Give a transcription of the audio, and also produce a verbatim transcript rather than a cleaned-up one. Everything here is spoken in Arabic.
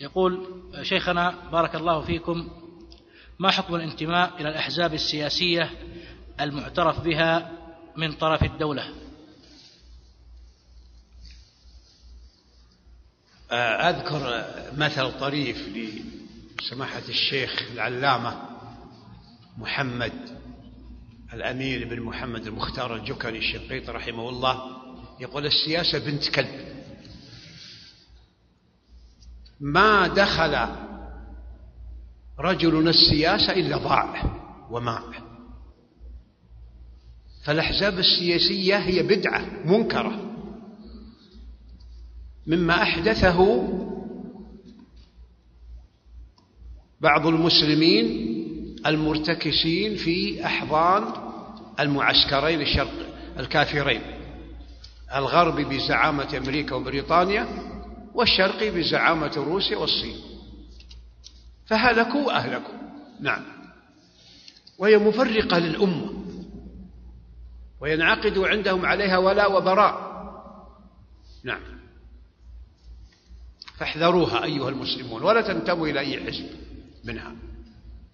يقول: شيخنا بارك الله فيكم، ما حكم الانتماء إلى الأحزاب السياسية المعترف بها من طرف الدولة؟ أذكر مثل طريف لسماحة الشيخ العلامة محمد الأمين بن محمد المختار الجكني الشنقيطي رحمه الله، يقول: السياسة بنت كلب، ما دخل رجل السياسة إلا ضاع وماء. فالأحزاب السياسية هي بدعة منكرة مما أحدثه بعض المسلمين المرتكسين في أحضان المعسكرين الشرق الكافرين، الغربي بزعامة أمريكا وبريطانيا، والشرقي بزعامة روسيا والصين، فهلكوا أهلكوا. نعم. وهي مفرقة للأمة، وينعقد عندهم عليها ولاء وبراء. نعم. فاحذروها أيها المسلمون، ولا تنتموا إلى أي حزب منها.